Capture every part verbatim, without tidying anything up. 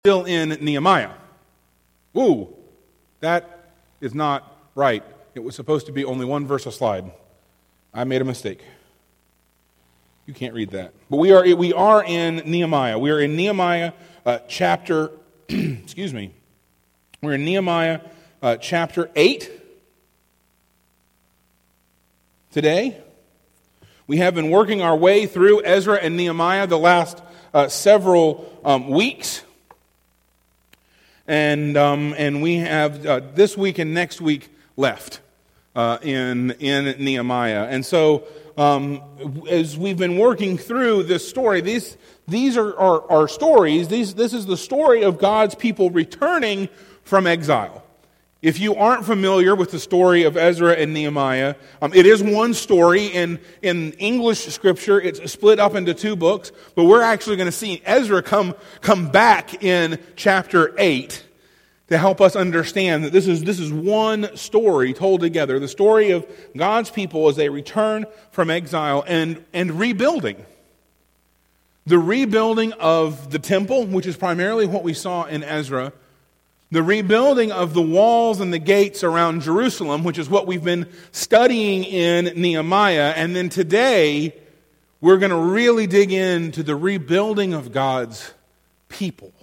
still in Nehemiah. Woo, that is not right. It was supposed to be only one verse a slide. I made a mistake. You can't read that. But we are we are in Nehemiah. We are in Nehemiah uh, chapter, excuse me, we're in Nehemiah uh, chapter eight today. We have been working our way through Ezra and Nehemiah the last uh, several um, weeks. And um, and we have uh, this week and next week left uh, in in Nehemiah. And so um, as we've been working through this story, these these are, are, are stories. These this is the story of God's people returning from exile. If you aren't familiar with the story of Ezra and Nehemiah, um, it is one story. In, in English scripture, it's split up into two books, but we're actually going to see Ezra come, come back in chapter eight to help us understand that this is, this is one story told together, the story of God's people as they return from exile and, and rebuilding. The rebuilding of the temple, which is primarily what we saw in Ezra, the rebuilding of the walls and the gates around Jerusalem, which is what we've been studying in Nehemiah. And then today, we're going to really dig into the rebuilding of God's people.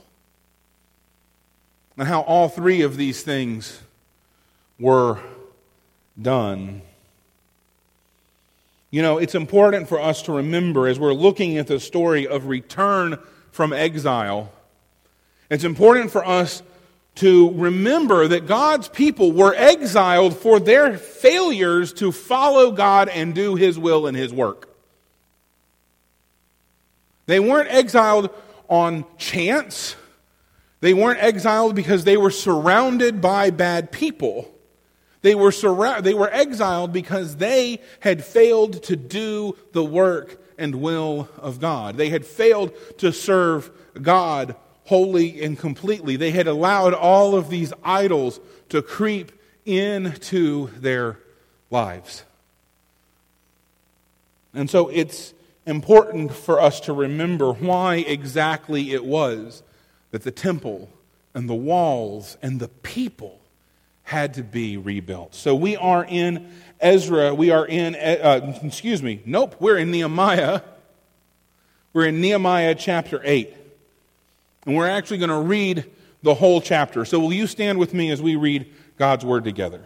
And how all three of these things were done. You know, it's important for us to remember as we're looking at the story of return from exile, it's important for us to remember that God's people were exiled for their failures to follow God and do His will and His work. They weren't exiled on chance. They weren't exiled because they were surrounded by bad people. They were surra- they were exiled because they had failed to do the work and will of God. They had failed to serve God wholly and completely. They had allowed all of these idols to creep into their lives. And so it's important for us to remember why exactly it was that the temple and the walls and the people had to be rebuilt. So we are in Ezra, we are in, uh, excuse me, nope, we're in Nehemiah. We're in Nehemiah chapter eight. And we're actually going to read the whole chapter. So will you stand with me as we read God's Word together?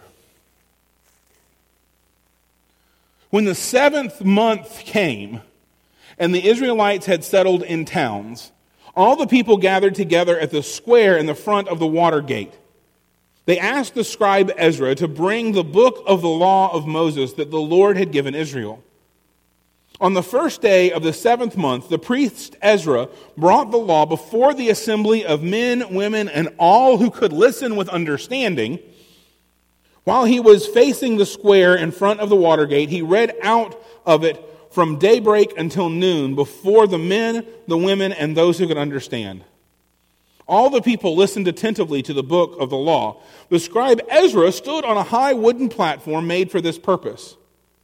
When the seventh month came, and the Israelites had settled in towns, all the people gathered together at the square in the front of the water gate. They asked the scribe Ezra to bring the book of the law of Moses that the Lord had given Israel. On the first day of the seventh month, the priest Ezra brought the law before the assembly of men, women, and all who could listen with understanding. While he was facing the square in front of the water gate, he read out of it from daybreak until noon before the men, the women, and those who could understand. All the people listened attentively to the book of the law. The scribe Ezra stood on a high wooden platform made for this purpose.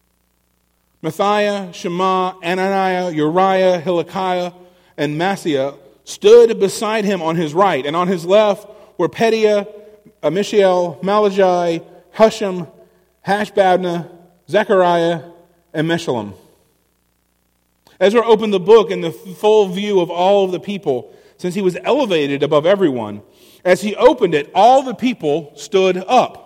Matthiah, Shema, Ananiah, Uriah, Hilkiah, and Maaseiah stood beside him on his right, and on his left were Pedaiah, Mishael, Malachai, Husham, Hashbadna, Zechariah, and Meshullam. Ezra opened the book in the full view of all of the people, since he was elevated above everyone. As he opened it, all the people stood up.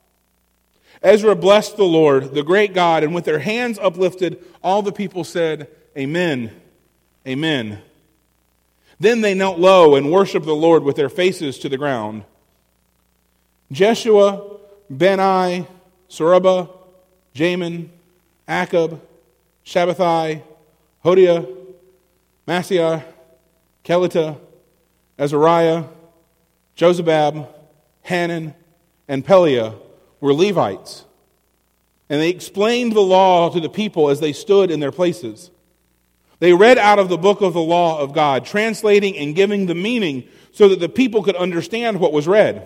Ezra blessed the Lord, the great God, and with their hands uplifted, all the people said, Amen, Amen. Then they knelt low and worshiped the Lord with their faces to the ground. Jeshua, Bani, Sarubah, Jamin, Akab, Shabbathai, Hodiah, Maaseiah, Kelita, Azariah, Jozabad, Hanan, and Peliah were Levites. And they explained the law to the people as they stood in their places. They read out of the book of the law of God, translating and giving the meaning so that the people could understand what was read.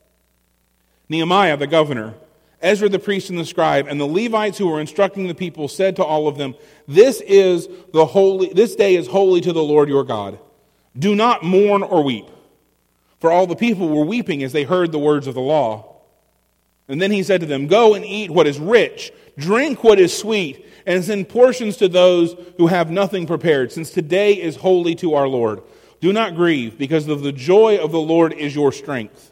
Nehemiah the governor, Ezra the priest and the scribe, and the Levites who were instructing the people said to all of them, This is the holy. This day is holy to the Lord your God. Do not mourn or weep. For all the people were weeping as they heard the words of the law. And then he said to them, "Go and eat what is rich, drink what is sweet, and send portions to those who have nothing prepared, since today is holy to our Lord. Do not grieve, because of the joy of the Lord is your strength."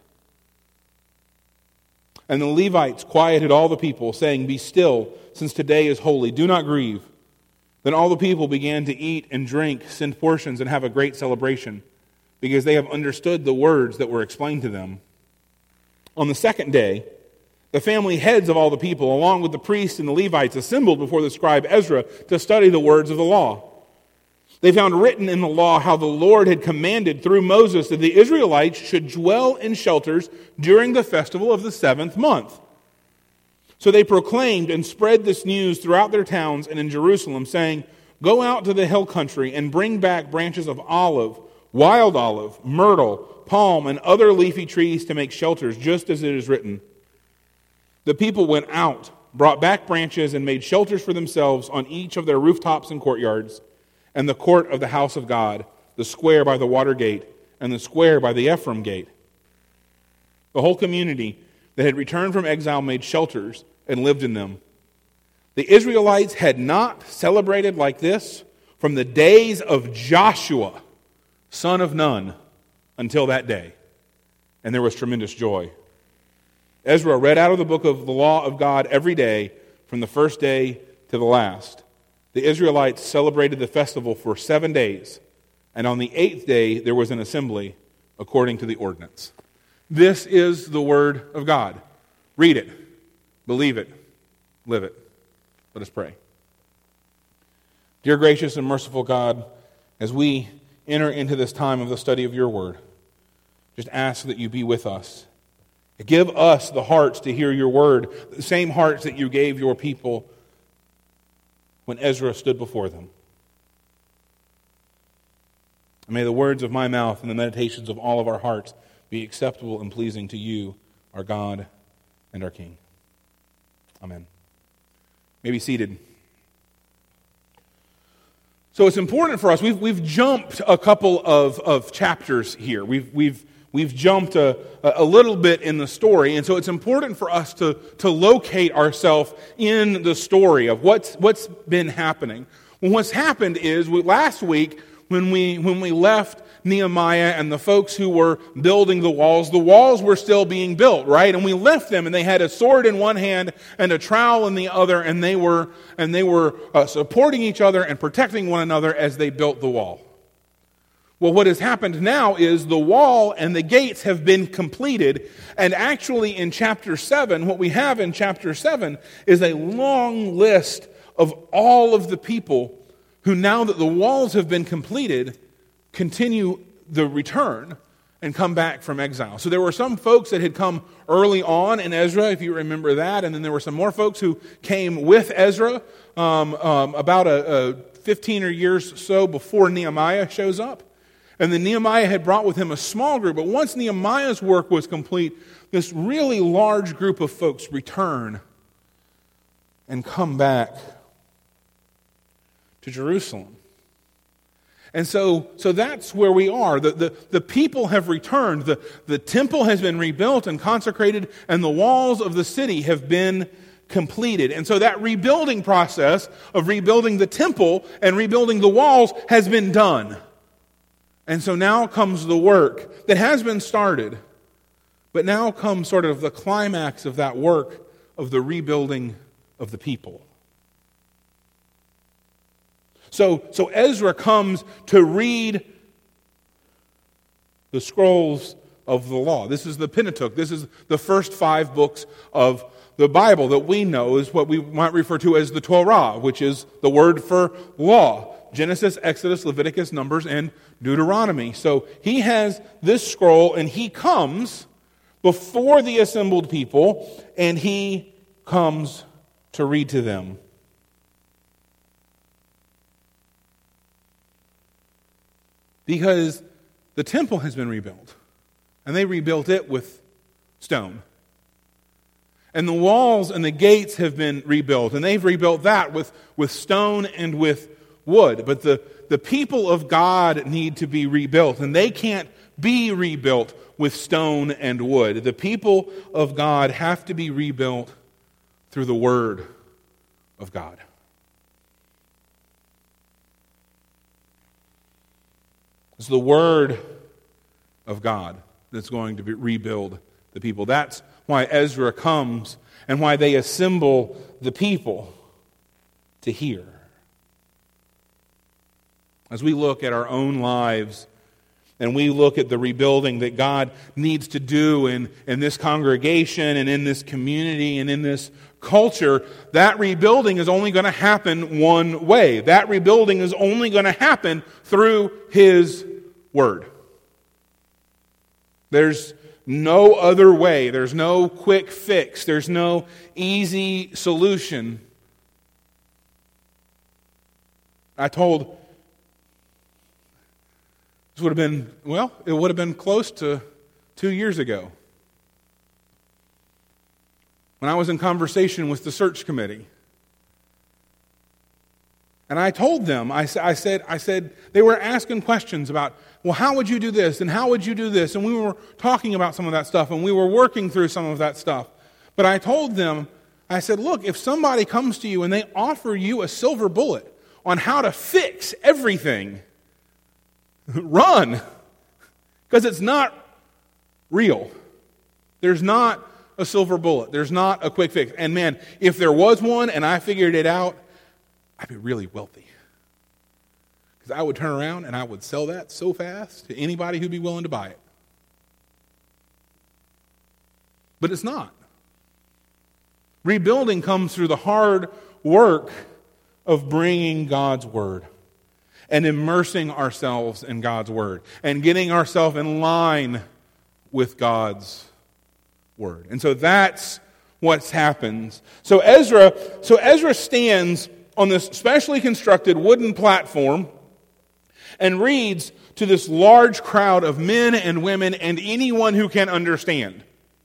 And the Levites quieted all the people, saying, "Be still, since today is holy. Do not grieve." Then all the people began to eat and drink, send portions, and have a great celebration, because they have understood the words that were explained to them. On the second day, the family heads of all the people, along with the priests and the Levites, assembled before the scribe Ezra to study the words of the law. They found written in the law how the Lord had commanded through Moses that the Israelites should dwell in shelters during the festival of the seventh month. So they proclaimed and spread this news throughout their towns and in Jerusalem, saying, "Go out to the hill country and bring back branches of olive, wild olive, myrtle, palm, and other leafy trees to make shelters, just as it is written." The people went out, brought back branches, and made shelters for themselves on each of their rooftops and courtyards, and the court of the house of God, the square by the water gate, and the square by the Ephraim gate. The whole community that had returned from exile made shelters and lived in them. The Israelites had not celebrated like this from the days of Joshua, son of Nun, until that day. And there was tremendous joy. Ezra read out of the book of the law of God every day, from the first day to the last. The Israelites celebrated the festival for seven days, and on the eighth day there was an assembly according to the ordinance. This is the word of God. Read it, believe it, live it. Let us pray. Dear gracious and merciful God, as we enter into this time of the study of your word, just ask that you be with us. Give us the hearts to hear your word, the same hearts that you gave your people when Ezra stood before them. And may the words of my mouth and the meditations of all of our hearts be acceptable and pleasing to you, our God and our King. Amen. You may be seated. So it's important for us. We've we've jumped a couple of, of chapters here. We've we've we've jumped a, a little bit in the story, and so it's important for us to, to locate ourselves in the story of what's what's been happening. Well, what's happened is we, last week when we when we left Nehemiah and the folks who were building the walls, the walls were still being built, right? And we left them, and they had a sword in one hand and a trowel in the other, and they were and they were uh, supporting each other and protecting one another as they built the wall. Well, what has happened now is the wall and the gates have been completed, and actually in chapter seven, what we have in chapter seven is a long list of all of the people who, now that the walls have been completed, continue the return and come back from exile. So there were some folks that had come early on in Ezra, if you remember that, and then there were some more folks who came with Ezra um, um, about a, a fifteen or years so before Nehemiah shows up. And then Nehemiah had brought with him a small group, but once Nehemiah's work was complete, this really large group of folks return and come back to Jerusalem. And so, so that's where we are. The, the, the people have returned. The, the temple has been rebuilt and consecrated, and the walls of the city have been completed. And so that rebuilding process of rebuilding the temple and rebuilding the walls has been done. And so now comes the work that has been started, but now comes sort of the climax of that work of the rebuilding of the people. So, so Ezra comes to read the scrolls of the law. This is the Pentateuch. This is the first five books of the Bible that we know is what we might refer to as the Torah, which is the word for law. Genesis, Exodus, Leviticus, Numbers, and Deuteronomy. So he has this scroll, and he comes before the assembled people, and he comes to read to them. Because the temple has been rebuilt, and they rebuilt it with stone. And the walls and the gates have been rebuilt, and they've rebuilt that with, with stone and with wood. But the, the people of God need to be rebuilt, and they can't be rebuilt with stone and wood. The people of God have to be rebuilt through the Word of God. It's the Word of God that's going to be, rebuild the people. That's why Ezra comes and why they assemble the people to hear. As we look at our own lives and we look at the rebuilding that God needs to do in, in this congregation and in this community and in this culture, that rebuilding is only going to happen one way. That rebuilding is only going to happen through His Word. There's no other way. There's no quick fix. There's no easy solution. I told, this would have been, well, it would have been close to two years ago, when I was in conversation with the search committee. And I told them, I, I said, I said, they were asking questions about, well, how would you do this? And how would you do this? And we were talking about some of that stuff, and we were working through some of that stuff. But I told them, I said, look, if somebody comes to you and they offer you a silver bullet on how to fix everything, run. Because it's not real. There's not a silver bullet. There's not a quick fix. And man, if there was one and I figured it out, I'd be really wealthy. Because I would turn around and I would sell that so fast to anybody who'd be willing to buy it. But it's not. Rebuilding comes through the hard work of bringing God's Word and immersing ourselves in God's Word and getting ourselves in line with God's Word. And so that's what happens. So Ezra, so Ezra stands on this specially constructed wooden platform and reads to this large crowd of men and women and anyone who can understand.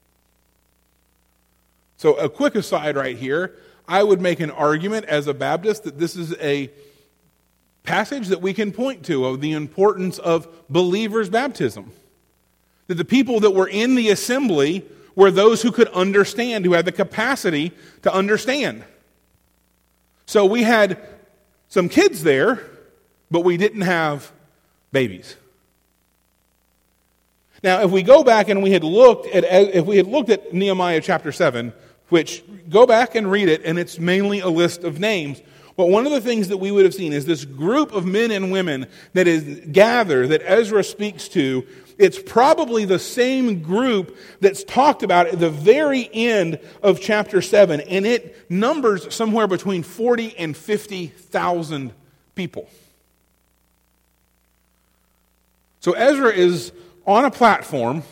So a quick aside right here, I would make an argument as a Baptist that this is a passage that we can point to of the importance of believers' baptism. That the people that were in the assembly were those who could understand, who had the capacity to understand. So we had some kids there, but we didn't have babies. Now, if we go back and we had looked at if we had looked at Nehemiah chapter seven, which go back and read it, and it's mainly a list of names. But one of the things that we would have seen is this group of men and women that is gathered, that Ezra speaks to. It's probably the same group that's talked about at the very end of chapter seven, and it numbers somewhere between forty and fifty thousand people. So Ezra is on a platform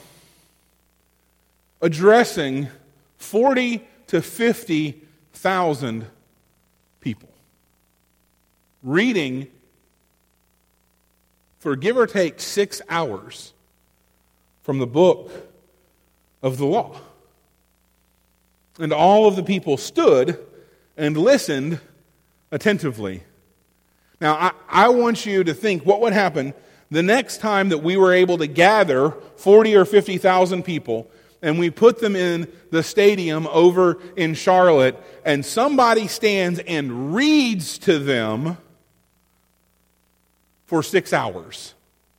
addressing forty to fifty thousand people, reading for give or take six hours from the book of the law. And all of the people stood and listened attentively. Now, I, I want you to think what would happen the next time that we were able to gather forty or fifty thousand people and we put them in the stadium over in Charlotte and somebody stands and reads to them for six hours.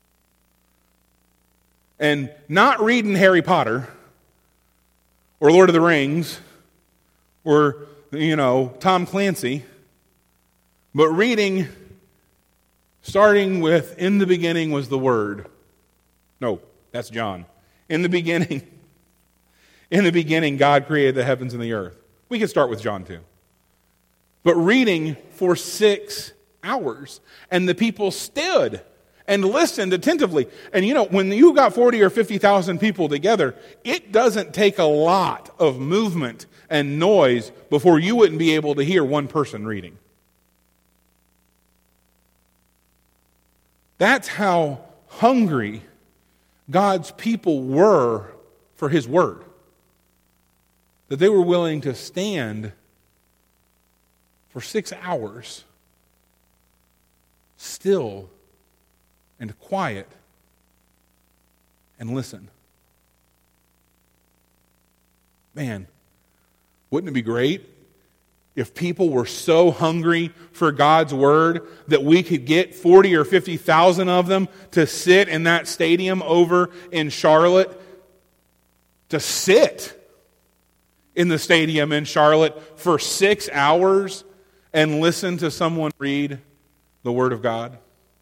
And not reading Harry Potter or Lord of the Rings or, you know, Tom Clancy, but reading, starting with, in the beginning was the Word. No, that's John. In the beginning, in the beginning, God created the heavens and the earth. We could start with John too. But reading for six hours. And the people stood and listened attentively. And you know, when you got forty or fifty thousand people together, it doesn't take a lot of movement and noise before you wouldn't be able to hear one person reading. That's how hungry God's people were for His Word. That they were willing to stand for six hours still and quiet and listen. Man, wouldn't it be great if people were so hungry for God's Word that we could get forty or fifty thousand of them to sit in that stadium over in Charlotte, to sit in the stadium in Charlotte for six hours and listen to someone read the Word of God?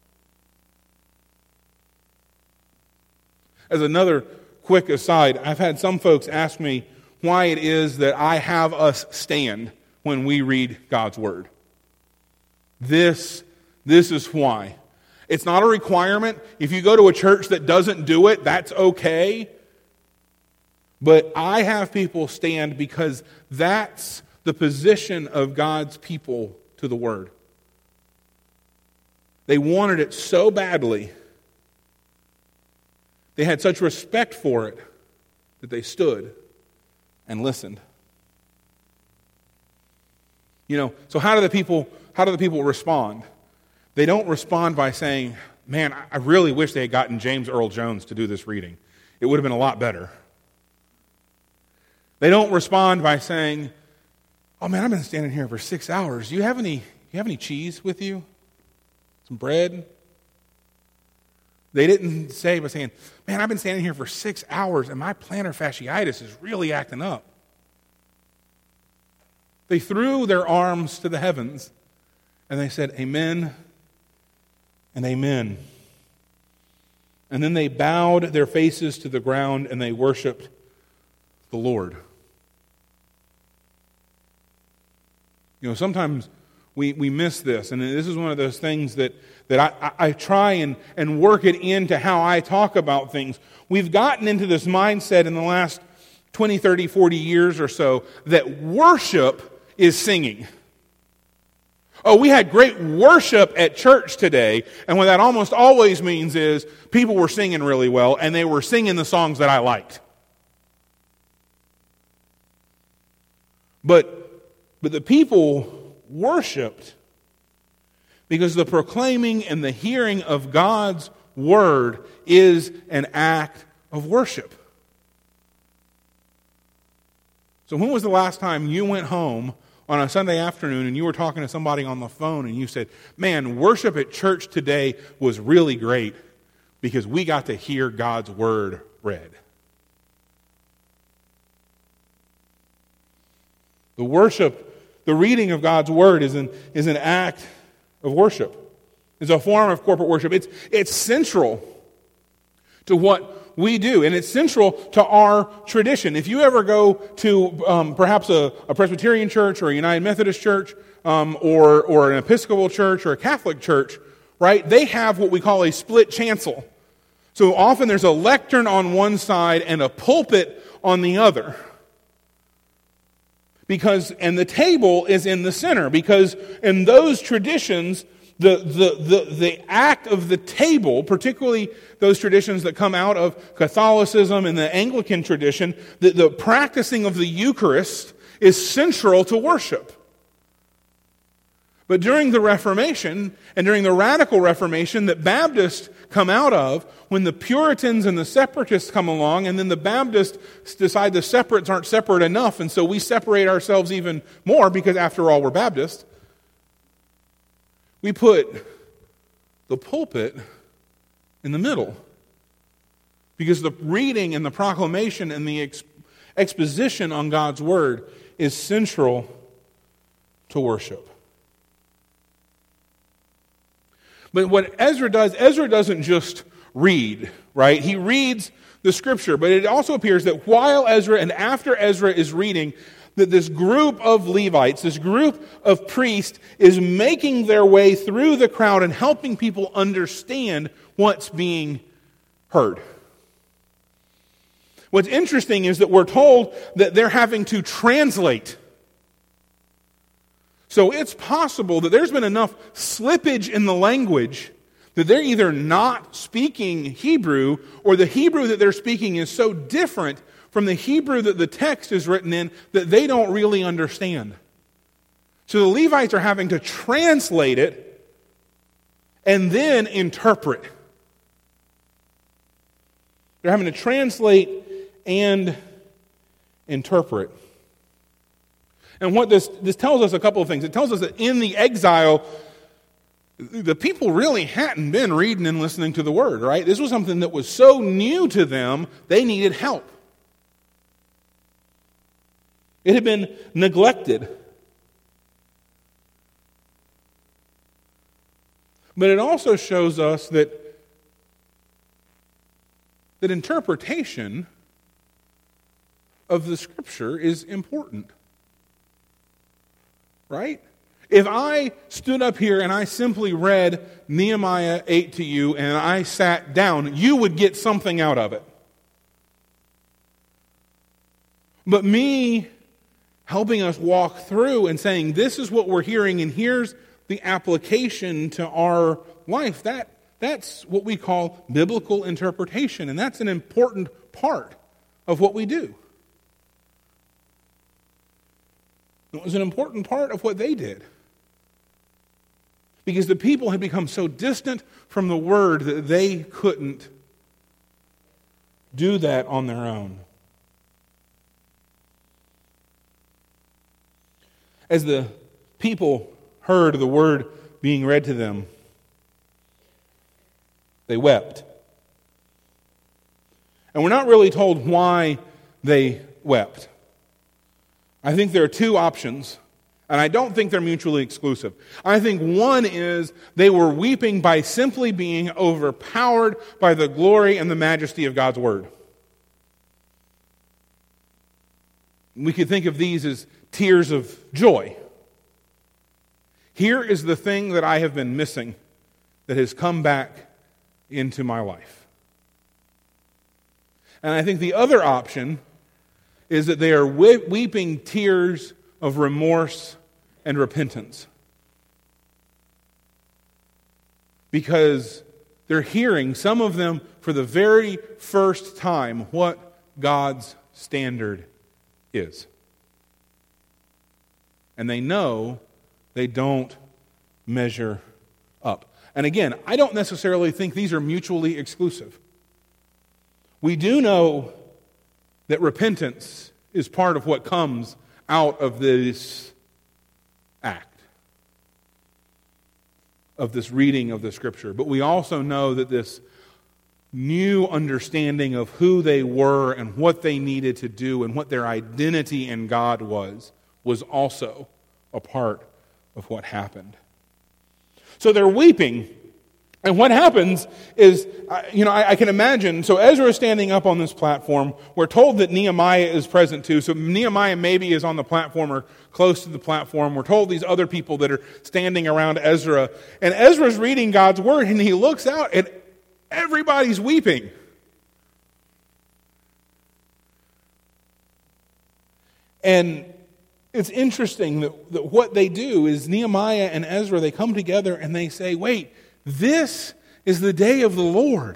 As another quick aside, I've had some folks ask me why it is that I have us stand when we read God's Word. This, this is why. It's not a requirement. If you go to a church that doesn't do it, that's okay. But I have people stand because that's the position of God's people to the Word. They wanted it so badly. They had such respect for it that they stood and listened. You know, so how do the people how do the people respond? They don't respond by saying, man, I really wish they had gotten James Earl Jones to do this reading. It would have been a lot better. They don't respond by saying, oh man, I've been standing here for six hours. Do you have any you have any cheese with you? Some bread? They didn't say by saying, man, I've been standing here for six hours and my plantar fasciitis is really acting up. They threw their arms to the heavens and they said, amen and amen. And then they bowed their faces to the ground and they worshiped the Lord. You know, sometimes we, we miss this, and this is one of those things that, that I, I try and, and work it into how I talk about things. We've gotten into this mindset in the last twenty, thirty, forty years or so that worship is singing. Oh, we had great worship at church today, and what that almost always means is people were singing really well, and they were singing the songs that I liked. But, but the people worshipped because the proclaiming and the hearing of God's Word is an act of worship. So when was the last time you went home on a Sunday afternoon and you were talking to somebody on the phone and you said, man, worship at church today was really great because we got to hear God's Word read? The worship, the reading of God's Word is an, is an act of worship. It's a form of corporate worship. It's, it's central to what we do, and it's central to our tradition. If you ever go to um, perhaps a, a Presbyterian church or a United Methodist church um, or, or an Episcopal church or a Catholic church, right, they have what we call a split chancel. So often there's a lectern on one side and a pulpit on the other. Because, and the table is in the center, because in those traditions, the, the, the, the act of the table, particularly those traditions that come out of Catholicism and the Anglican tradition, the, the practicing of the Eucharist is central to worship. But during the Reformation, and during the radical Reformation that Baptists come out of, when the Puritans and the Separatists come along, and then the Baptists decide the separates aren't separate enough, and so we separate ourselves even more, because after all, we're Baptists, we put the pulpit in the middle. Because the reading and the proclamation and the ex- exposition on God's Word is central to worship. But what Ezra does, Ezra doesn't just read, right? He reads the Scripture, but it also appears that while Ezra and after Ezra is reading, that this group of Levites, this group of priests, is making their way through the crowd and helping people understand what's being heard. What's interesting is that we're told that they're having to translate. So it's possible that there's been enough slippage in the language that they're either not speaking Hebrew, or the Hebrew that they're speaking is so different from the Hebrew that the text is written in that they don't really understand. So the Levites are having to translate it and then interpret. They're having to translate and interpret. And what this, this tells us a couple of things. It tells us that in the exile, the people really hadn't been reading and listening to the Word, right? This was something that was so new to them, they needed help. It had been neglected. But it also shows us that, that interpretation of the Scripture is important. Right? If I stood up here and I simply read Nehemiah eight to you and I sat down, you would get something out of it. But me helping us walk through and saying, this is what we're hearing and here's the application to our life, that, that's what we call biblical interpretation. And that's an important part of what we do. It was an important part of what they did. Because the people had become so distant from the Word that they couldn't do that on their own. As the people heard the Word being read to them, they wept. And we're not really told why they wept. I think there are two options, and I don't think they're mutually exclusive. I think one is they were weeping by simply being overpowered by the glory and the majesty of God's Word. We could think of these as tears of joy. Here is the thing that I have been missing that has come back into my life. And I think the other option is that they are weeping tears of remorse and repentance. Because they're hearing, some of them for the very first time, what God's standard is. And they know they don't measure up. And again, I don't necessarily think these are mutually exclusive. We do know that repentance is part of what comes out of this act, of this reading of the Scripture. But we also know that this new understanding of who they were and what they needed to do and what their identity in God was, was also a part of what happened. So they're weeping. And what happens is, you know, I, I can imagine, so Ezra is standing up on this platform. We're told that Nehemiah is present too. So Nehemiah maybe is on the platform or close to the platform. We're told these other people that are standing around Ezra. And Ezra's reading God's Word and he looks out and everybody's weeping. And it's interesting that, that what they do is Nehemiah and Ezra, they come together and they say, wait, this is the day of the Lord.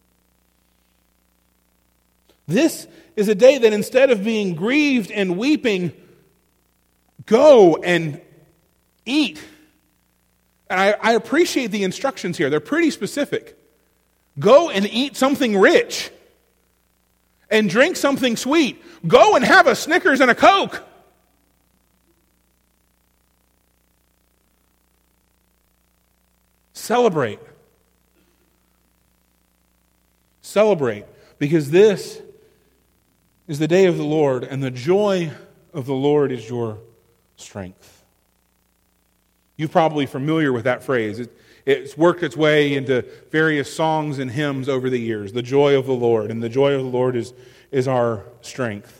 This is a day that instead of being grieved and weeping, go and eat. And I, I appreciate the instructions here. They're pretty specific. Go and eat something rich. And drink something sweet. Go and have a Snickers and a Coke. Celebrate. Celebrate, because this is the day of the Lord, and the joy of the Lord is your strength. You're probably familiar with that phrase. It, it's worked its way into various songs and hymns over the years. The joy of the Lord, and the joy of the Lord is, is our strength.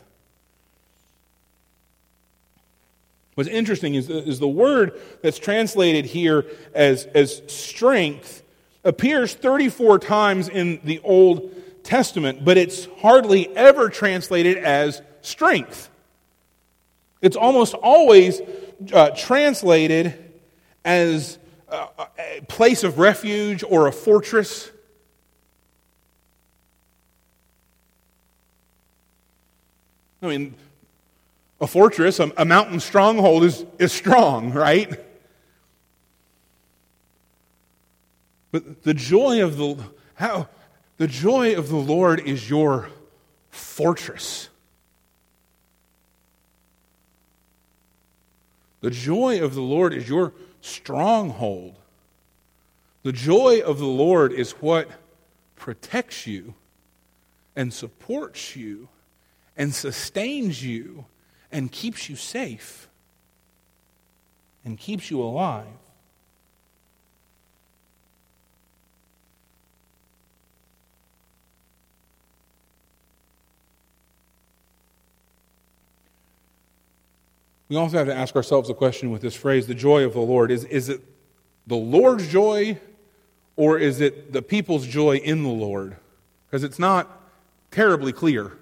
What's interesting is, is the word that's translated here as, as strength appears thirty-four times in the Old Testament, but it's hardly ever translated as strength. It's almost always uh, translated as a, a place of refuge or a fortress. I mean, a fortress, a, a mountain stronghold is, is strong, right? But the joy of the how The joy of the Lord is your fortress. The joy of the Lord is your stronghold. The joy of the Lord is what protects you and supports you and sustains you and keeps you safe and keeps you alive. We also have to ask ourselves a question with this phrase, the joy of the Lord. Is, is it the Lord's joy, or is it the people's joy in the Lord? Because it's not terribly clear.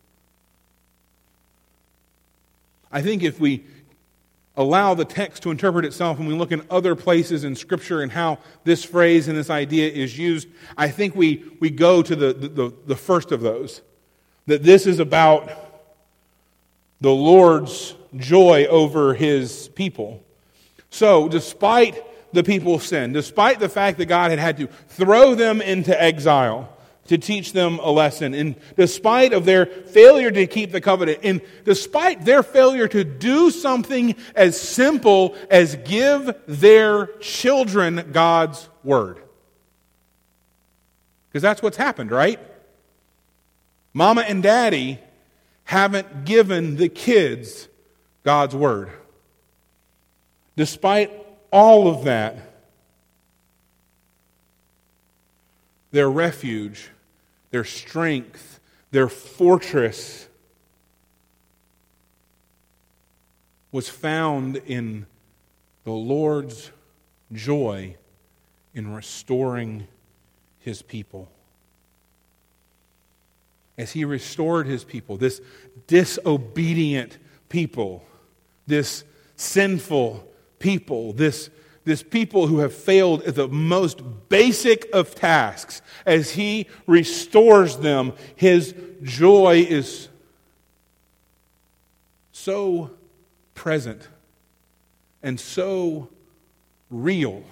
I think if we allow the text to interpret itself and we look in other places in Scripture and how this phrase and this idea is used, I think we, we go to the, the, the first of those. That this is about the Lord's joy over His people. So, despite the people's sin, despite the fact that God had had to throw them into exile to teach them a lesson, and despite of their failure to keep the covenant, and despite their failure to do something as simple as give their children God's word. Because that's what's happened, right? Mama and Daddy haven't given the kids God's word. Despite all of that, their refuge, their strength, their fortress was found in the Lord's joy in restoring His people. As He restored His people, this disobedient people, this sinful people, this, this people who have failed at the most basic of tasks, as He restores them, His joy is so present and so real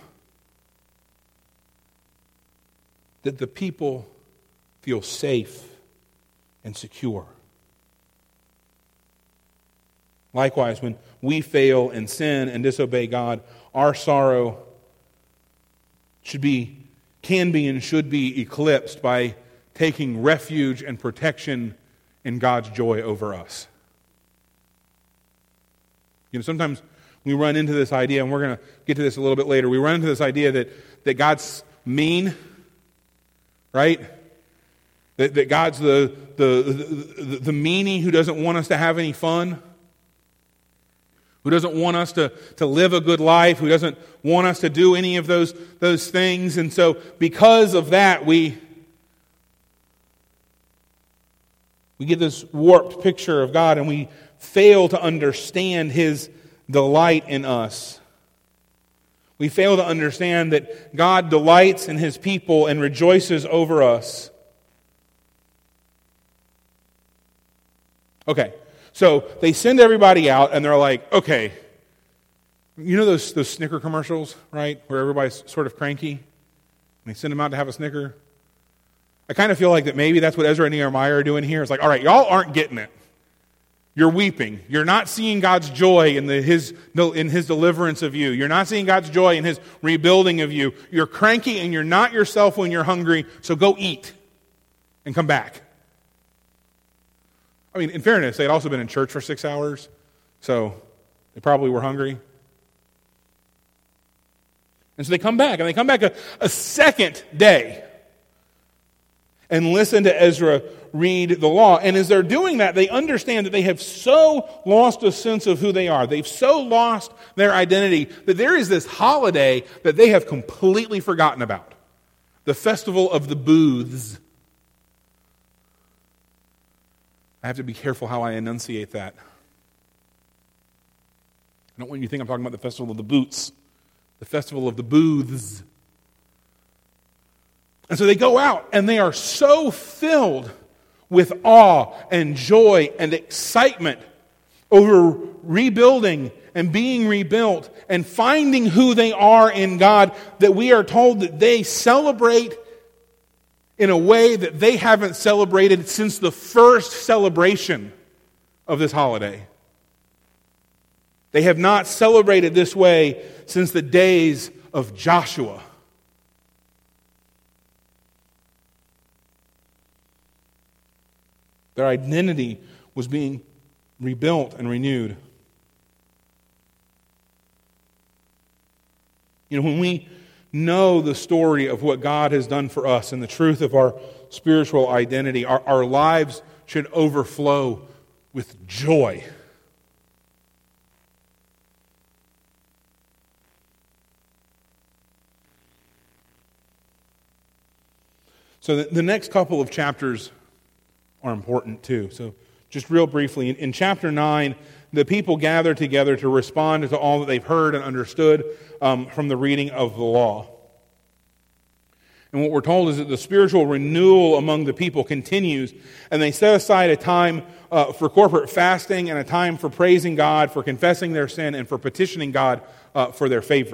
that the people feel safe and secure. Likewise, when we fail and sin and disobey God, our sorrow should be, can be and should be eclipsed by taking refuge and protection in God's joy over us. You know, sometimes we run into this idea, and we're going to get to this a little bit later, we run into this idea that, that God's mean, right? That, that God's the, the, the, the meanie who doesn't want us to have any fun, who doesn't want us to, to live a good life, who doesn't want us to do any of those, those things. And so because of that, we, we get this warped picture of God, and we fail to understand His delight in us. We fail to understand that God delights in His people and rejoices over us. Okay. So they send everybody out, and they're like, okay, you know those, those Snicker commercials, right, where everybody's sort of cranky? And they send them out to have a Snicker. I kind of feel like that maybe that's what Ezra and Nehemiah are doing here. It's like, all right, y'all aren't getting it. You're weeping. You're not seeing God's joy in, the, his, in His deliverance of you. You're not seeing God's joy in His rebuilding of you. You're cranky, and you're not yourself when you're hungry, so go eat and come back. I mean, in fairness, they had also been in church for six hours, so they probably were hungry. And so they come back, and they come back a, a second day and listen to Ezra read the law. And as they're doing that, they understand that they have so lost a sense of who they are. They've so lost their identity that there is this holiday that they have completely forgotten about. The Festival of the Booths. I have to be careful how I enunciate that. I don't want you to think I'm talking about the Festival of the Boots. The Festival of the Booths. And so they go out, and they are so filled with awe and joy and excitement over rebuilding and being rebuilt and finding who they are in God that we are told that they celebrate in a way that they haven't celebrated since the first celebration of this holiday. They have not celebrated this way since the days of Joshua. Their identity was being rebuilt and renewed. You know, when we know the story of what God has done for us and the truth of our spiritual identity, our, our lives should overflow with joy. So the, the next couple of chapters are important too. So just real briefly, in, in chapter nine, the people gather together to respond to all that they've heard and understood um, from the reading of the law. And what we're told is that the spiritual renewal among the people continues, and they set aside a time uh, for corporate fasting and a time for praising God, for confessing their sin, and for petitioning God uh, for their favor.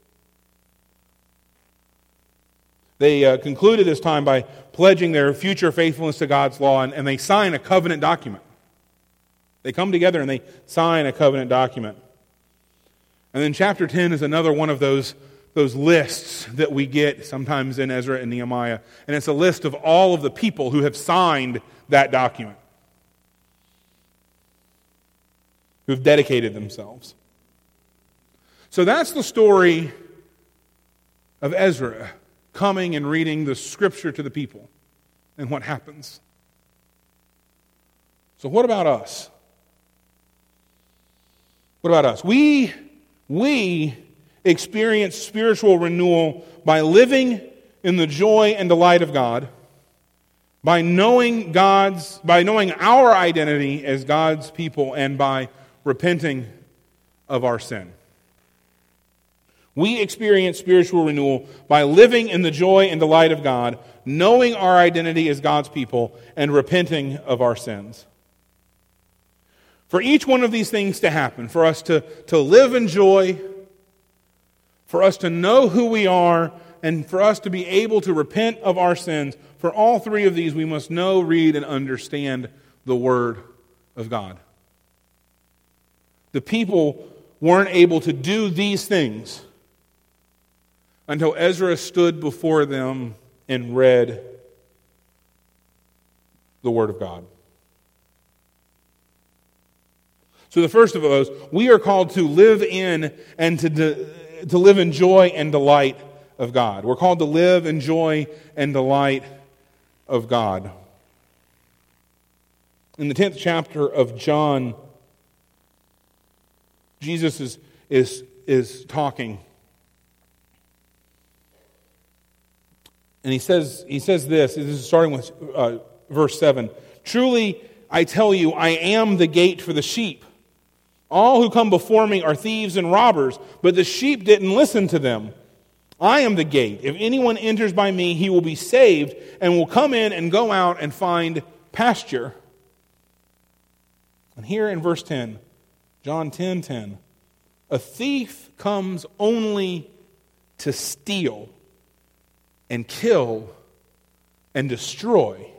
They uh, concluded this time by pledging their future faithfulness to God's law, and, and they sign a covenant document. They come together and they sign a covenant document. And then chapter ten is another one of those, those lists that we get sometimes in Ezra and Nehemiah. And it's a list of all of the people who have signed that document, who have dedicated themselves. So that's the story of Ezra coming and reading the scripture to the people and what happens. So what about us? What about us? We, we experience spiritual renewal by living in the joy and delight of God, by knowing God's, by knowing our identity as God's people, and by repenting of our sin. We experience spiritual renewal by living in the joy and delight of God, knowing our identity as God's people, and repenting of our sins. For each one of these things to happen, for us to, to live in joy, for us to know who we are, and for us to be able to repent of our sins, for all three of these we must know, read, and understand the Word of God. The people weren't able to do these things until Ezra stood before them and read the Word of God. So the first of those, we are called to live in and to, de- to live in joy and delight of God. We're called to live in joy and delight of God. In the tenth chapter of John, Jesus is, is, is talking. And he says, he says this, this is starting with uh, verse seven. Truly, I tell you, I am the gate for the sheep. All who come before me are thieves and robbers, but the sheep didn't listen to them. I am the gate. If anyone enters by me, he will be saved and will come in and go out and find pasture. And here in verse ten, John ten ten, a thief comes only to steal and kill and destroy.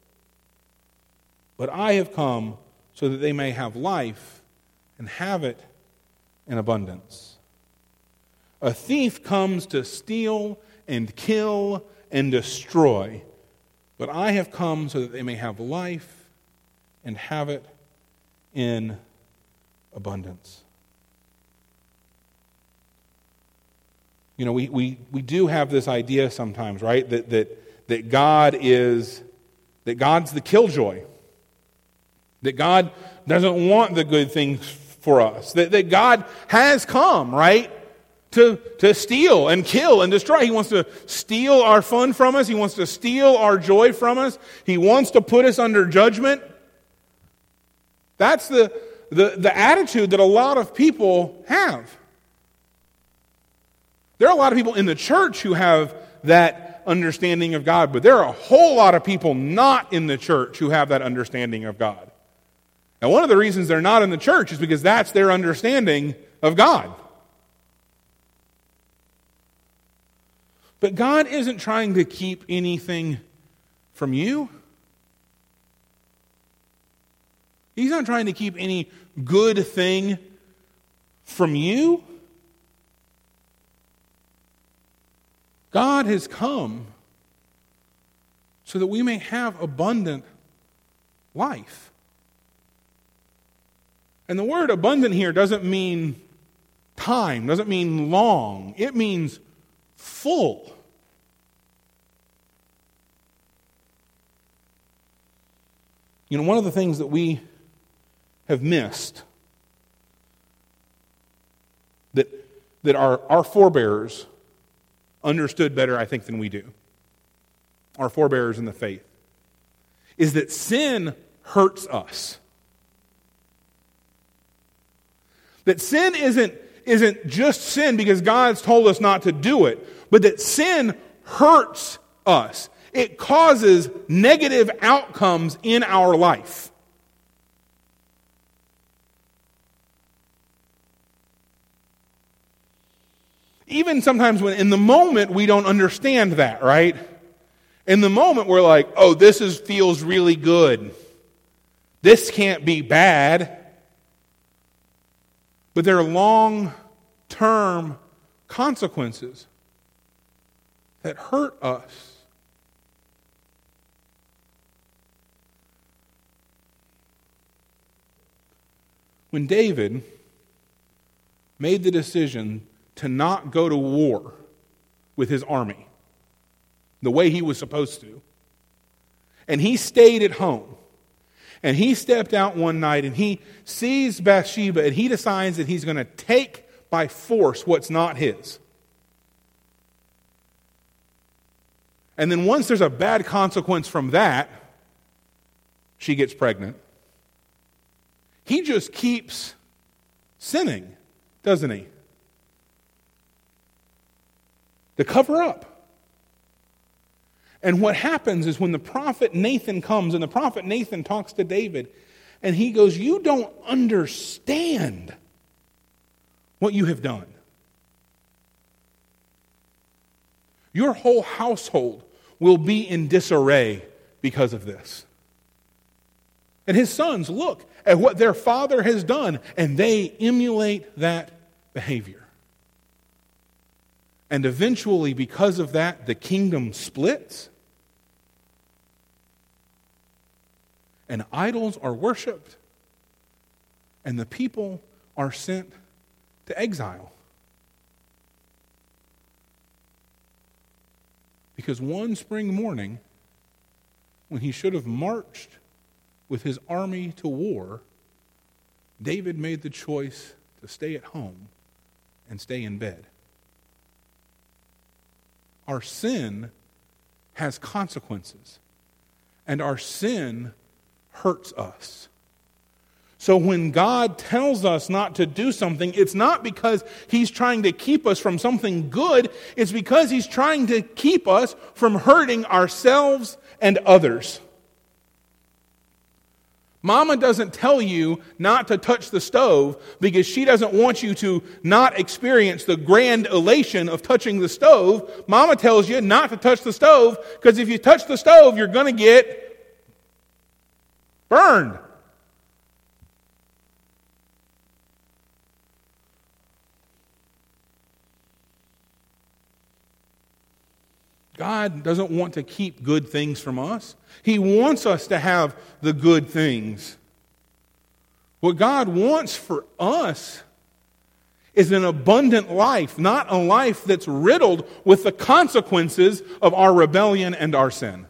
But I have come so that they may have life and have it in abundance. A thief comes to steal and kill and destroy, but I have come so that they may have life and have it in abundance. You know, we, we, we do have this idea sometimes, right? That that that God is that God's the killjoy. That God doesn't want the good things for us. That, that God has come, right? To, to steal and kill and destroy. He wants to steal our fun from us. He wants to steal our joy from us. He wants to put us under judgment. That's the, the, the attitude that a lot of people have. There are a lot of people in the church who have that understanding of God, but there are a whole lot of people not in the church who have that understanding of God. And one of the reasons they're not in the church is because that's their understanding of God. But God isn't trying to keep anything from you. He's not trying to keep any good thing from you. God has come so that we may have abundant life. And the word abundant here doesn't mean time, doesn't mean long. It means full. You know, one of the things that we have missed that, that our, our forebears understood better, I think, than we do, our forebears in the faith, is that sin hurts us. That sin isn't, isn't just sin because God's told us not to do it, but that sin hurts us. It causes negative outcomes in our life. Even sometimes when in the moment we don't understand that, right? In the moment we're like, oh, this is feels really good. This can't be bad. But there are long-term consequences that hurt us. When David made the decision to not go to war with his army the way he was supposed to, and he stayed at home, and he stepped out one night and he sees Bathsheba and he decides that he's going to take by force what's not his. And then once there's a bad consequence from that, she gets pregnant. He just keeps sinning, doesn't he? To cover up. And what happens is when the prophet Nathan comes, and the prophet Nathan talks to David, and he goes, you don't understand what you have done. Your whole household will be in disarray because of this. And his sons look at what their father has done, and they emulate that behavior. And eventually, because of that, the kingdom splits. And idols are worshipped. And the people are sent to exile. Because one spring morning, when he should have marched with his army to war, David made the choice to stay at home and stay in bed. Our sin has consequences, and our sin hurts us. So when God tells us not to do something, it's not because He's trying to keep us from something good, it's because He's trying to keep us from hurting ourselves and others. Mama doesn't tell you not to touch the stove because she doesn't want you to not experience the grand elation of touching the stove. Mama tells you not to touch the stove because if you touch the stove, you're going to get burned. God doesn't want to keep good things from us. He wants us to have the good things. What God wants for us is an abundant life, not a life that's riddled with the consequences of our rebellion and our sin.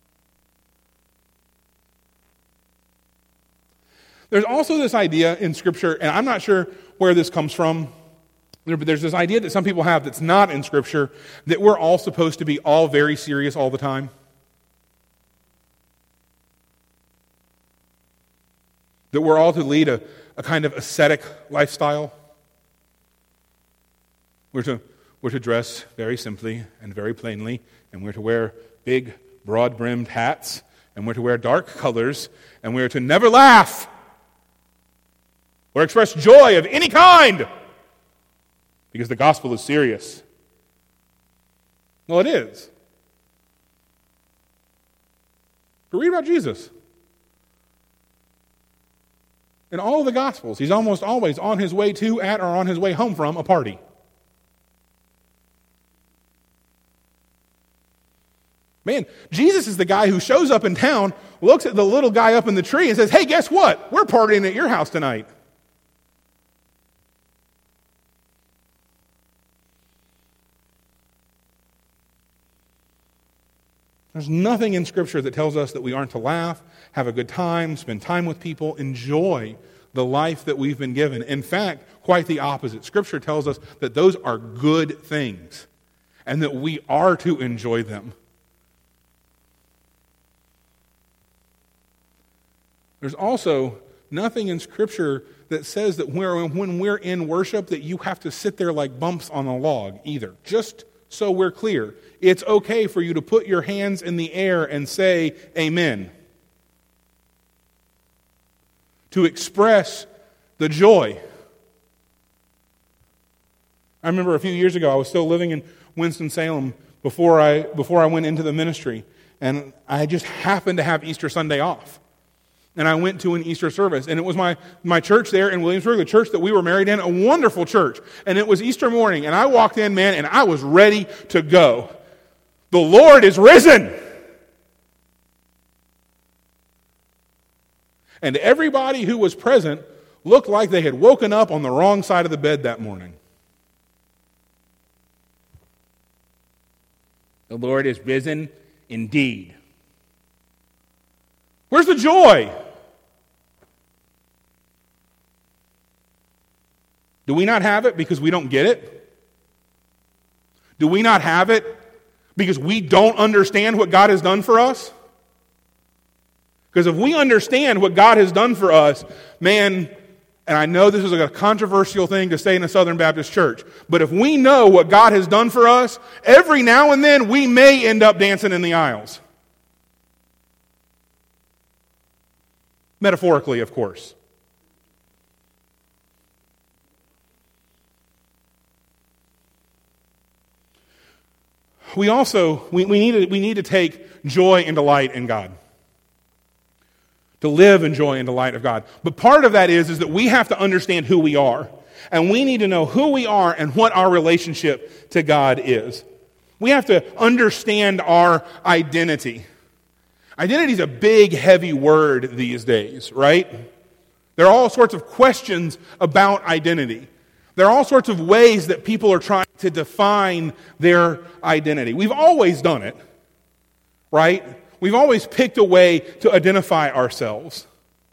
There's also this idea in Scripture, and I'm not sure where this comes from, but there's this idea that some people have that's not in Scripture, that we're all supposed to be all very serious all the time. That we're all to lead a, a kind of ascetic lifestyle. We're to, we're to dress very simply and very plainly, and we're to wear big, broad-brimmed hats, and we're to wear dark colors, and we're to never laugh or express joy of any kind. Because the gospel is serious. Well, it is. But read about Jesus. In all of the Gospels, he's almost always on his way to, at, or on his way home from a party. Man, Jesus is the guy who shows up in town, looks at the little guy up in the tree and says, hey, guess what? We're partying at your house tonight. There's nothing in Scripture that tells us that we aren't to laugh, have a good time, spend time with people, enjoy the life that we've been given. In fact, quite the opposite. Scripture tells us that those are good things and that we are to enjoy them. There's also nothing in Scripture that says that we're, when we're in worship that you have to sit there like bumps on a log either. Just so we're clear, it's okay for you to put your hands in the air and say amen. To express the joy. I remember a few years ago, I was still living in Winston-Salem before I, before I went into the ministry, and I just happened to have Easter Sunday off. And I went to an Easter service, and it was my, my church there in Williamsburg, the church that we were married in, a wonderful church. And it was Easter morning, and I walked in, man, and I was ready to go. The Lord is risen! And everybody who was present looked like they had woken up on the wrong side of the bed that morning. The Lord is risen indeed. Where's the joy? Do we not have it because we don't get it? Do we not have it because we don't understand what God has done for us? Because if we understand what God has done for us, man, and I know this is a controversial thing to say in a Southern Baptist church, but if we know what God has done for us, every now and then we may end up dancing in the aisles. Metaphorically, of course. We also, we, we, need to, we need to take joy and delight in God. To live in joy and delight of God. But part of that is, is that we have to understand who we are. And we need to know who we are and what our relationship to God is. We have to understand our identity. Identity is a big, heavy word these days, right? There are all sorts of questions about identity. There are all sorts of ways that people are trying to define their identity. We've always done it, right? We've always picked a way to identify ourselves.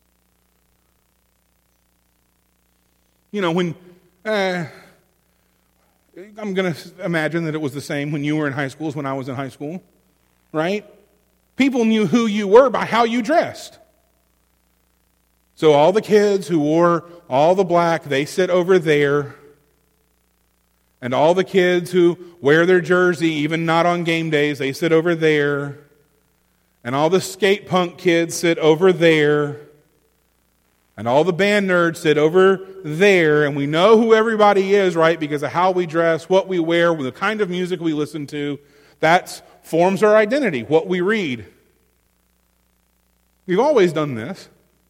You know, when, uh, I'm going to imagine that it was the same when you were in high school as when I was in high school, right? People knew who you were by how you dressed. So all the kids who wore all the black, they sit over there. And all the kids who wear their jersey, even not on game days, they sit over there. And all the skate punk kids sit over there. And all the band nerds sit over there. And we know who everybody is, right? Because of how we dress, what we wear, the kind of music we listen to. That forms our identity, what we read. We've always done this.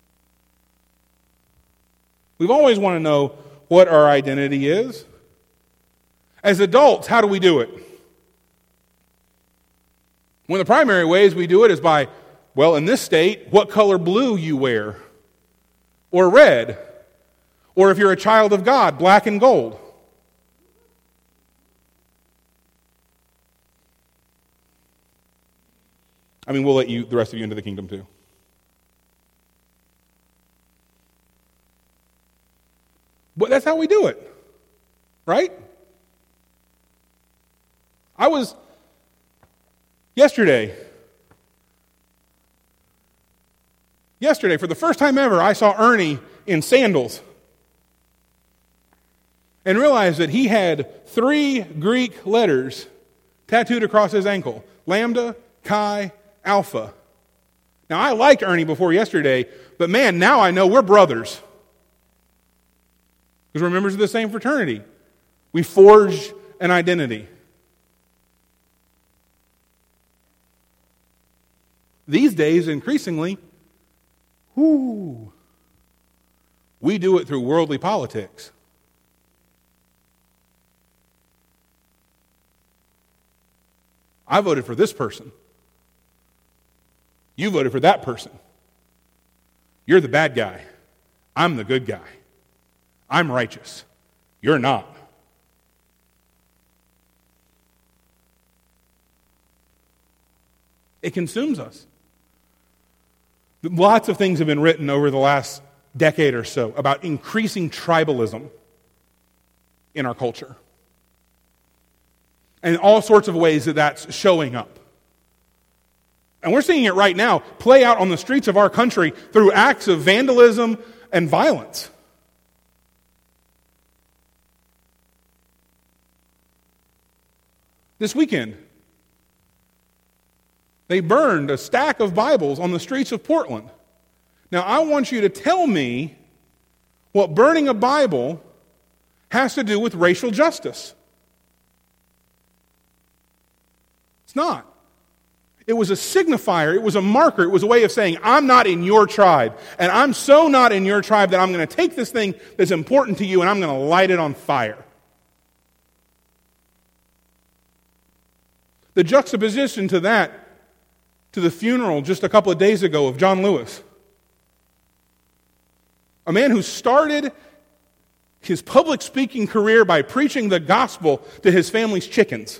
We've always want to know what our identity is. As adults, how do we do it? One of the primary ways we do it is by, well, in this state, what color blue you wear, or red, or if you're a child of God, black and gold. I mean, we'll let you, the rest of you, into the kingdom too. But that's how we do it, right? I was, yesterday, yesterday, for the first time ever, I saw Ernie in sandals and realized that he had three Greek letters tattooed across his ankle. Lambda, Chi, Alpha. Now, I liked Ernie before yesterday, but man, now I know we're brothers. Because we're members of the same fraternity. We forge an identity. These days, increasingly, whoo, we do it through worldly politics. I voted for this person. You voted for that person. You're the bad guy. I'm the good guy. I'm righteous. You're not. It consumes us. Lots of things have been written over the last decade or so about increasing tribalism in our culture. And all sorts of ways that that's showing up. And we're seeing it right now play out on the streets of our country through acts of vandalism and violence. This weekend, they burned a stack of Bibles on the streets of Portland. Now, I want you to tell me what burning a Bible has to do with racial justice. It's not. It was a signifier. It was a marker. It was a way of saying, I'm not in your tribe. And I'm so not in your tribe that I'm going to take this thing that's important to you and I'm going to light it on fire. The juxtaposition to that, to the funeral just a couple of days ago of John Lewis. A man who started his public speaking career by preaching the gospel to his family's chickens.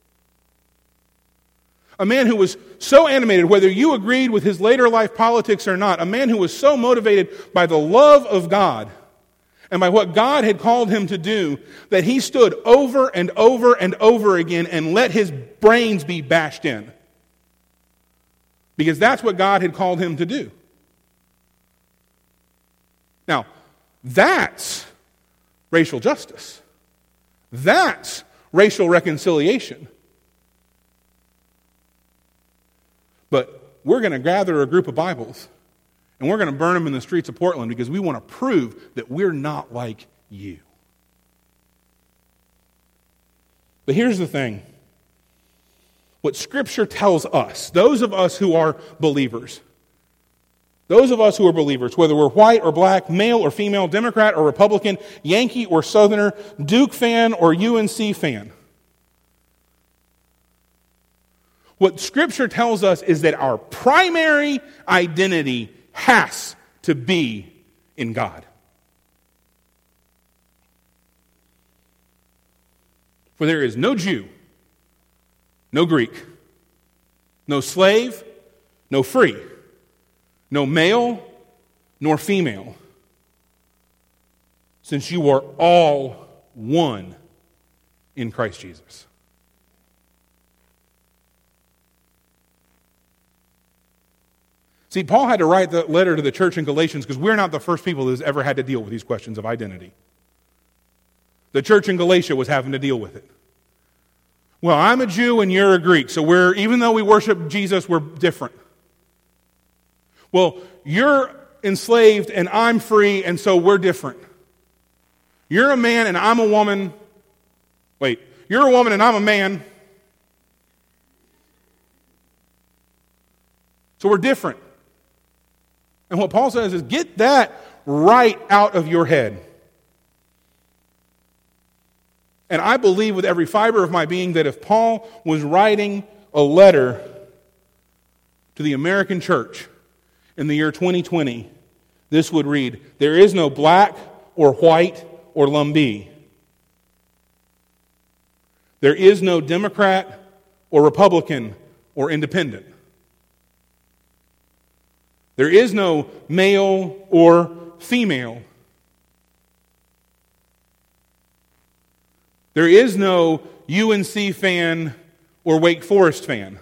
A man who was so animated, whether you agreed with his later life politics or not, a man who was so motivated by the love of God and by what God had called him to do, that he stood over and over and over again and let his brains be bashed in. Because that's what God had called him to do. Now, that's racial justice. That's racial reconciliation. But we're going to gather a group of Bibles and we're going to burn them in the streets of Portland because we want to prove that we're not like you. But here's the thing. What Scripture tells us, those of us who are believers, those of us who are believers, whether we're white or black, male or female, Democrat or Republican, Yankee or Southerner, Duke fan or U N C fan, what Scripture tells us is that our primary identity has to be in God. For there is no Jew, no Greek, no slave, no free, no male nor female, since you are all one in Christ Jesus. See, Paul had to write the letter to the church in Galatians because we're not the first people who's ever had to deal with these questions of identity. The church in Galatia was having to deal with it. Well, I'm a Jew and you're a Greek, so we're, even though we worship Jesus, we're different. Well, you're enslaved and I'm free, and so we're different. You're a man and I'm a woman. Wait, you're a woman and I'm a man. So we're different. And what Paul says is, get that right out of your head. And I believe with every fiber of my being that if Paul was writing a letter to the American church in the year twenty twenty, this would read, there is no black or white or Lumbee. There is no Democrat or Republican or independent. There is no male or female. There is no U N C fan or Wake Forest fan.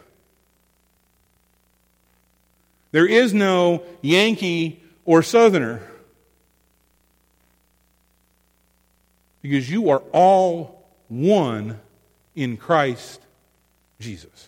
There is no Yankee or Southerner. Because you are all one in Christ Jesus.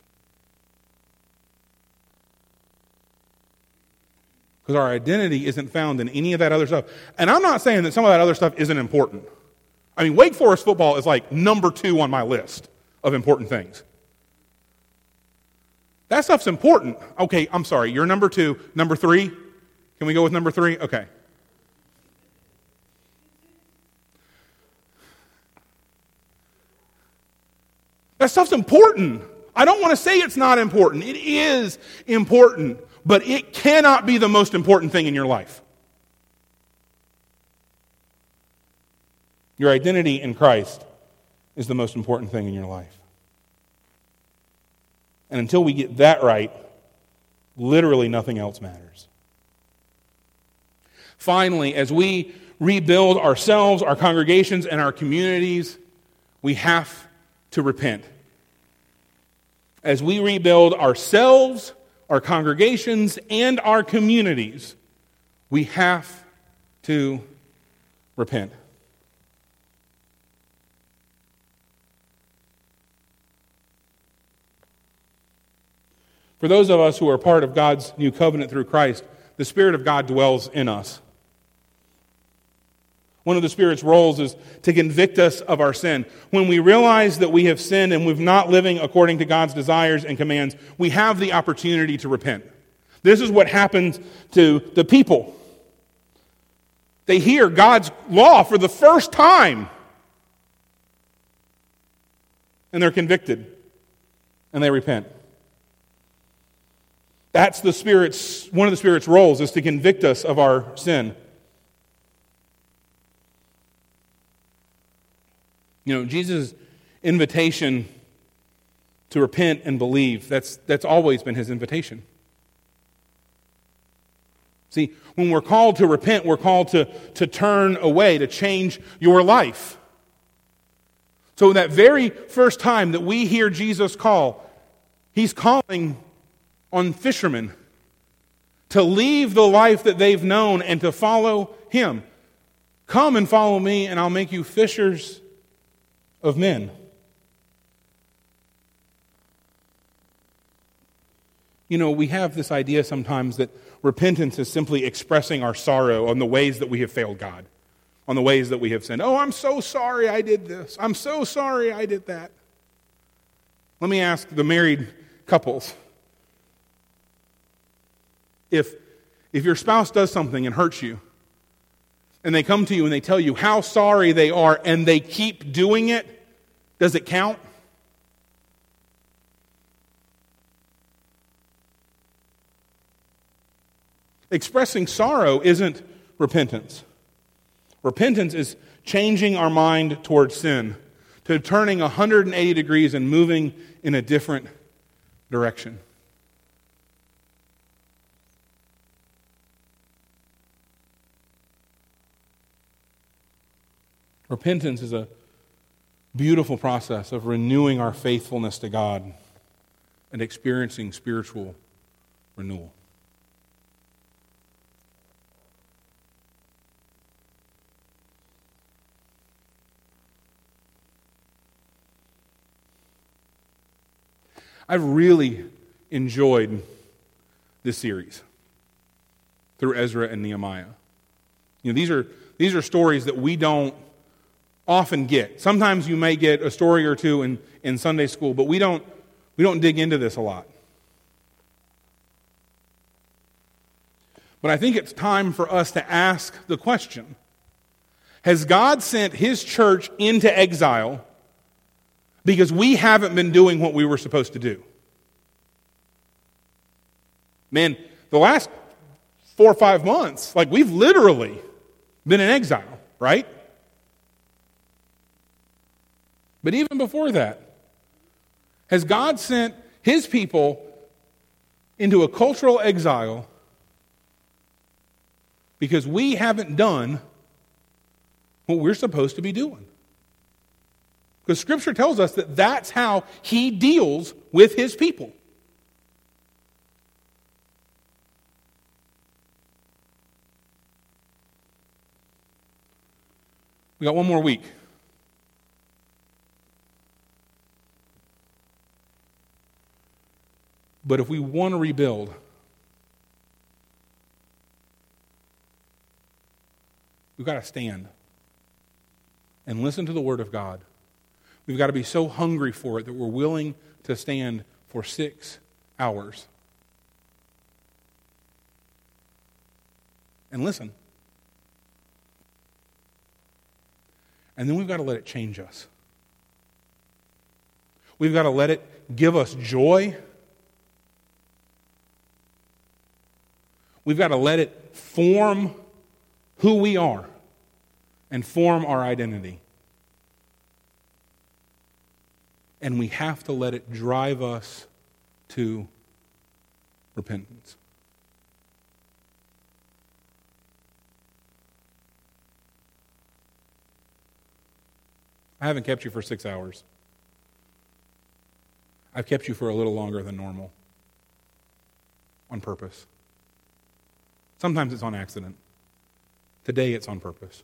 Because our identity isn't found in any of that other stuff. And I'm not saying that some of that other stuff isn't important. I mean, Wake Forest football is like number two on my list of important things. That stuff's important. Okay, I'm sorry. You're number two. Number three? Can we go with number three? Okay. That stuff's important. I don't want to say it's not important. It is important, but it cannot be the most important thing in your life. Your identity in Christ is the most important thing in your life. And until we get that right, literally nothing else matters. Finally, as we rebuild ourselves, our congregations, and our communities, we have to repent. As we rebuild ourselves, our congregations, and our communities, we have to repent. For those of us who are part of God's new covenant through Christ, the Spirit of God dwells in us. One of the Spirit's roles is to convict us of our sin. When we realize that we have sinned and we're not living according to God's desires and commands, we have the opportunity to repent. This is what happens to the people. They hear God's law for the first time, and they're convicted, and they repent. That's the Spirit's, one of the Spirit's roles, is to convict us of our sin. You know, Jesus' invitation to repent and believe, that's, that's always been his invitation. See, when we're called to repent, we're called to, to turn away, to change your life. So that very first time that we hear Jesus call, he's calling on fishermen to leave the life that they've known and to follow him. Come and follow me, and I'll make you fishers of men. You know, we have this idea sometimes that repentance is simply expressing our sorrow on the ways that we have failed God, on the ways that we have sinned. Oh, I'm so sorry I did this. I'm so sorry I did that. Let me ask the married couples. If, if your spouse does something and hurts you, and they come to you and they tell you how sorry they are, and they keep doing it, does it count? Expressing sorrow isn't repentance. Repentance is changing our mind towards sin, to turning one hundred eighty degrees and moving in a different direction. Repentance is a beautiful process of renewing our faithfulness to God and experiencing spiritual renewal. I've really enjoyed this series through Ezra and Nehemiah. You know, these are these are stories that we don't often get. Sometimes you may get a story or two in, in Sunday school, but we don't we don't dig into this a lot. But I think it's time for us to ask the question: has God sent his church into exile because we haven't been doing what we were supposed to do? Man, the last four or five months, like we've literally been in exile, right? But even before that, has God sent his people into a cultural exile because we haven't done what we're supposed to be doing? Because Scripture tells us that that's how he deals with his people. We got one more week. But if we want to rebuild, we've got to stand and listen to the Word of God. We've got to be so hungry for it that we're willing to stand for six hours. And listen. And then we've got to let it change us. We've got to let it give us joy. We've got to let it form who we are and form our identity. And we have to let it drive us to repentance. I haven't kept you for six hours. I've kept you for a little longer than normal. On purpose. Sometimes it's on accident. Today it's on purpose.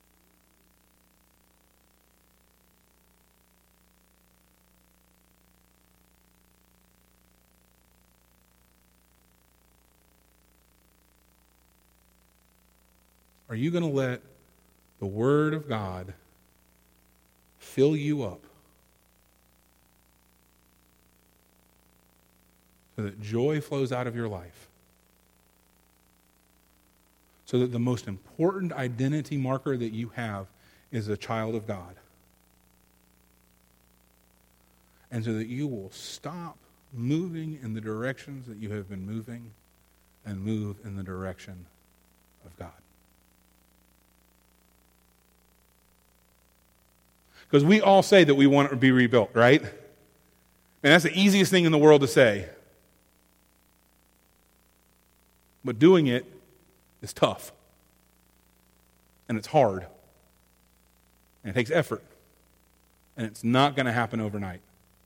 Are you going to let the Word of God fill you up so that joy flows out of your life? So that the most important identity marker that you have is a child of God. And so that you will stop moving in the directions that you have been moving and move in the direction of God. Because we all say that we want it to be rebuilt, right? And that's the easiest thing in the world to say. But doing it is tough. And it's hard. And it takes effort. And it's not going to happen overnight.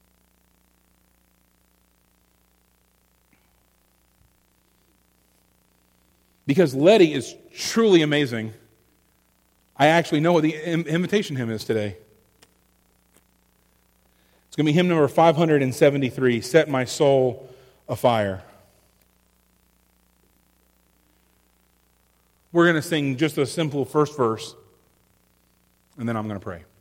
Because Letty is truly amazing. I actually know what the invitation hymn is today. It's going to be hymn number five hundred seventy-three, Set My Soul Afire. We're going to sing just a simple first verse, and then I'm going to pray.